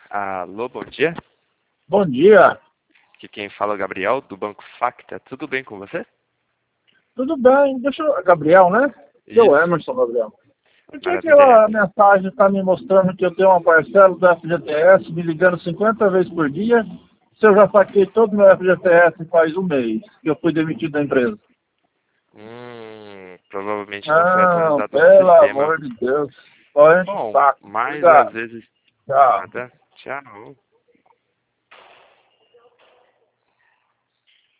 Alô, bom dia. Bom dia. Aqui quem fala é o Gabriel, do Banco Facta. Tudo bem com você? Tudo bem? Gabriel, né? Eu, Isso, Emerson, Gabriel. Por que maravilha, aquela Emerson. mensagem está me mostrando que eu tenho uma parcela do FGTS me ligando 50 vezes por dia, se eu já saquei todo o meu FGTS faz um mês que eu fui demitido da empresa? Provavelmente não foi Não, atualizado no pelo sistema. amor de Deus. Só enche o Bom, saco. mas às Obrigado. vezes... Tchau. Nada. Tchau.